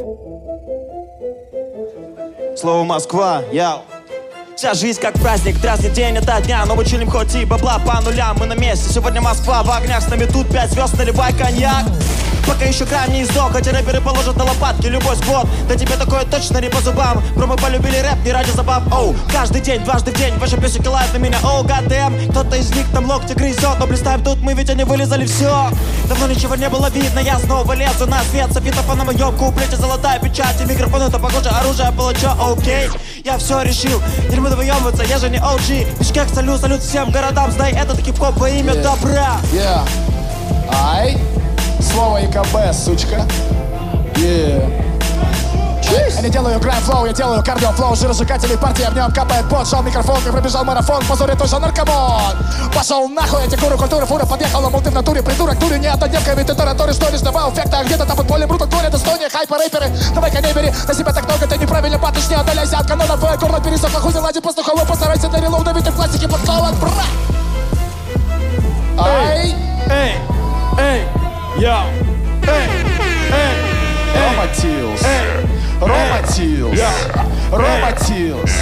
Слово Москва, яу. Вся жизнь как праздник, дразнит день ото дня. Но мы чилим хоть и бабла по нулям. Мы на месте, сегодня Москва в огнях. С нами тут 5 звезд, наливай коньяк. Пока еще крайм не издох, хотя рэперы положат на лопатки любой сквот. Да тебе такое точно не по зубам. Про мы полюбили рэп не ради забав. Оу, каждый день, дважды в день ваши песики лают на меня. Оу, гадэм, кто-то из них там локти грызет. Но представь, тут мы ведь они вылезали все. Давно ничего не было видно, я снова лезу на свет. Софитов на моем куплете золотая печать. И микрофон это похоже, оружие палача, окей. Я все решил, не буду выебываться, я же не OG. Бишкек, салют всем городам, знай, это хип-хоп во имя добра. Ай, слово ЕКБ, сучка. Я не делаю грайм-флоу, я делаю кардио-флоу. Жиросжигателей партии, в нем капает пот. Шел микрофон, как пробежал марафон. Позорит тоже наркоман. Пошел нахуй, эти куры, культура, фура подъехала. Мол, ты в натуре, придурок, дури, не одна девка. Ведь ты тараторишь, что лишь добавил эффекта. Где-то там под полем бруток, доля, достония. Хайпа, рэперы, давай-ка не бери на себя так много. Ты неправильно батыш, не отдаляйся от канона. Твое горло пересохло, хуй залади пастуховой. Постарайся на релоу, давить в пластике под словом. Ай, эй, эй, йоу, эй, эй, Рома Тилс, Рома Тилс, Рома Тилс.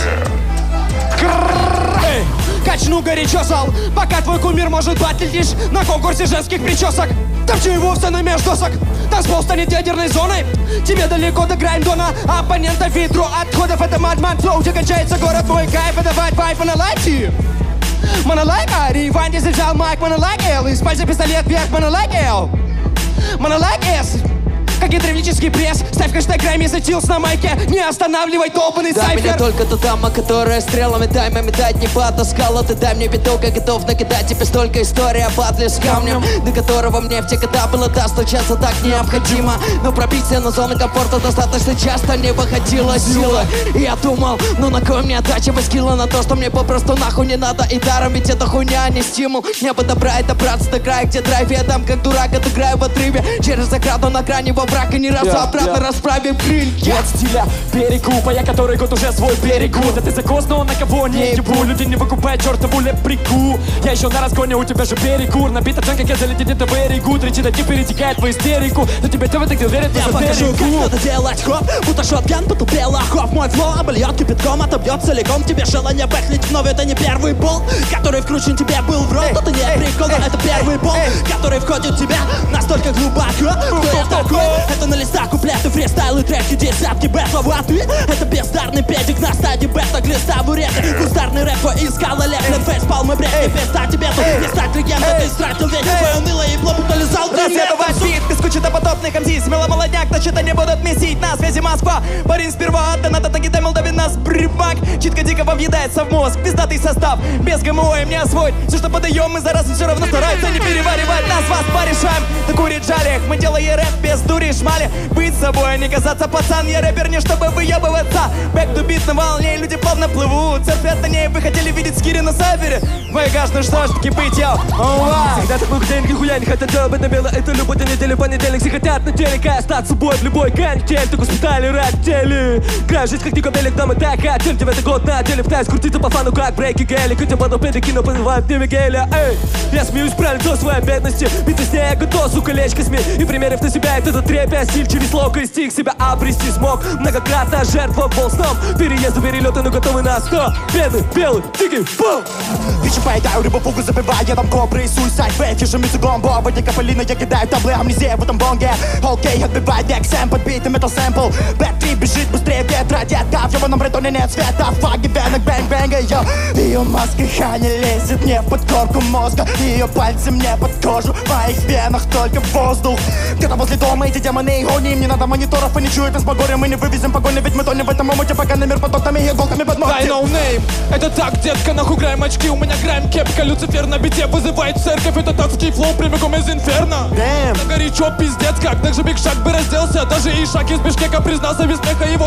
Эй, качну горячо зал, пока твой кумир может батлить лишь на конкурсе женских причесок. Топчу его в стены меж досок, танцпол станет ядерной зоной. Тебе далеко до грайм-дона, оппонента ветру отходов. Это мадман флоу, где кончается город мой кайф. Это вайп, монолайки. Монолайк, ревайн, если взял майк, монолайк Л. Из пальца пистолет вверх, монолайк Л. Монолайк С. Как гидравлический пресс, ставь хэштег грайм, если тилс на майке. Не останавливай долбанный дай сайфер. Дай мне только ту даму, которая стрелами тайма метать не потаскала. Ты дай мне биток, я готов накидать тебе столько историй о батле с камнем, до которого мне в те года было достучаться так необходимо. Но пробиться на зону комфорта достаточно часто не выходила сила. И я думал, ну на кой мне отдача скилла на то, что мне попросту нахуй не надо и даром, ведь это хуйня, а не стимул. Мне бы добра и добраться до края, где драйв я дам как дурак, отыграю в отрыве через ограду на грани во враг и ни разу обратно расправим крылья. От стиля перекупа, я который год уже свой берегу. Да ты закос, но на кого не ебу. Люди не выкупают чертову леприку. Я еще на разгоне, у тебя же перекур. Набита джан, как я залетит где-то в эригу. Тричи не перетекает в истерику. Но тебе кто в это верит, я покажу, как надо делать хоп. Будто шотган, потупел охоп. Мой флоу обольет кипятком, отобьет целиком. Тебе желание бэхлить вновь, это не первый бол, который вкручен тебе был в рот. Это не прикол, это первый бол, который входит в тебя настолько глубоко. Кто я такой? Это на листах куплеты, фристайлы, треки, десятки бэтлов. А ты? Это бездарный педик на стадии бета, глиста в уреке. Кустарный рэп, искал Олег, фейс, пал мой бред. Теперь стать тебе тут, не стать легендой. Ты истратил весь свое унылое ебло, будто лизал. Разведывать бит, без кучи допотопных МС. Смело молодняк, но что-то не будут месить. На связи Москва, парень сперва от доната, так и таймил дави нас брибак. Читка дикого въедается в мозг, пиздатый состав. Без ГМО им не освоить. Все, что подаем, мы за раз все равно стараются не переваривать. Нас вас порешаем, да курит жалих. Мы делаем рэп без дури шмали. Быть собой, а не казаться, пацан. Я рэпер не чтобы выебываться. Бэк to beat на волне, люди плавно плывут. Церквят на ней, вы хотели видеть скири на савере. Вайгаш, ну что ж, таки быть, йоу. Всегда такой день, нихуя не хотят делать на бело. Это любовь на неделю, понедельник. Все хотят на телеке остаться собой в любой канитель. Только спитали раздели. Краю жизнь как не кабелик, но мы так хотим. 9-й год на деле, пытаюсь крутиться по фану как брейки гелик. Хотя буду педики, но понимаю дневе геля. Эй, я смеюсь про лицо своей бедности. Биться с ней я готов, сука, лечь косми. И примерив на себя этот трепя, стиль через слог и стих себя обрести смог. Многократно жертвовал сном. Переезды, перелеты, но готовы на 100. Бедный, белый, дикий, бум. Бичи поедаю, рыбу фугу забиваю. Я там кобры и суисайд вейв. Ежем языком водника полина. Я кидаю таблы амнезия в этом бонге. Окей, отбивай вексем, подбитый метал сэмпл. Бэт-3 бежит быстрее ветра. Детка, в ебаном ретоне нет света. Фаги, венок, бэнг-бэнга, йо. Ее маска не лезет мне в подкорку мозга. Ее пальцы мне под кожу. В моих венах только воздух. Где-то возле дома эти демоны и гони. Мне надо мониторов и не чует нас по горе. Мы не вывезем погони, ведь мы тонем в этом омуте. Пока мир потоками и иголками под ногти. Дай no name, это так, детка, нахуй грайм очки. У меня грайм кепка, Люцифер на бите вызывает церковь. Это татский флоу прямиком из инферно. Это горячо, пиздец, как так же Биг Шаг бы разделся. Даже Ишак из Бишкека признался без смеха. Его так не жарят.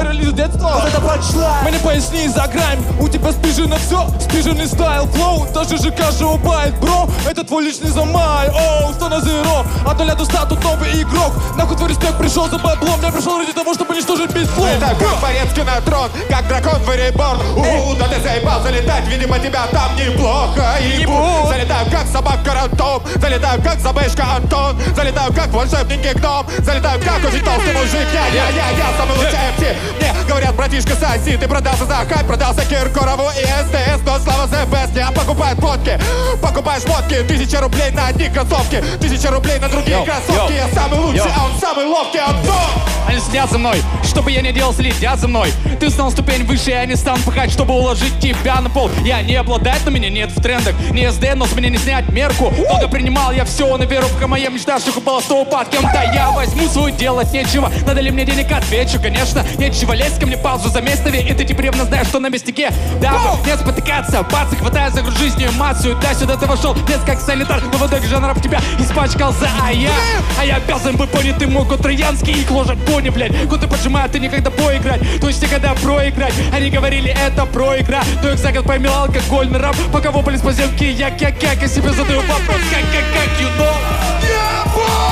выбрали с детства. Вот это панчлайн. Мне поясни за грайм, у тебя спижено все, спиженный стайл, флоу, даже ЖК живопает, бро, это твой личный замай, оу, 100 на 0, от 0 до 100 тут новый игрок, нахуй твой респект пришел за баблом, я пришел ради того, чтобы уничтожить битфлоу. Это как Борецкий на трон, как дракон в реборн. Да ты заебал залетать, видимо тебя там неплохо ебут. Залетаю как собака рантом, залетаю как забышка Антон, залетаю как волшебники гном, залетаю как очень толстый мужик. Я самый лучший MC. Мне говорят, братишка Санси, ты продался за хайп, продался Киркорову и СТС, но слава the best, не покупает фотки, покупаешь шмотки, 1000 рублей на одни кроссовки, 1000 рублей на другие кроссовки. Я самый лучший, а он самый ловкий Антон. Они следят за мной, что бы я ни делал, следят за мной. Ты встал ступень выше, я не стану пахать, чтобы уложить тебя на пол. Я не обладаю, но меня нет в трендах. Не СД, но с меня не снять мерку. Долго принимал я все на веру, пока моя мечта штука была 100 упадком. Да я возьму свой, делать нечего. Надо ли мне денег, отвечу, конечно. Нечего лезть ко мне, паузу за местове. И ты теперь явно знаешь, что на местике. Да, не спотыкаться, бац, хватая за грудь жизнью эмоцию. Да, сюда ты вошел, без как санитар. Но в итоге жанров тебя испачкался, а я обязан быть понятым, мой кот троянский. Их ложат пони, блядь. Коты поджимают, ты никогда поиграть. То есть никогда проиграть. Они говорили, это проигра. То их за год поймел алкогольный раб. Пока вопали с поземки, я себе задаю вопрос, как, you know?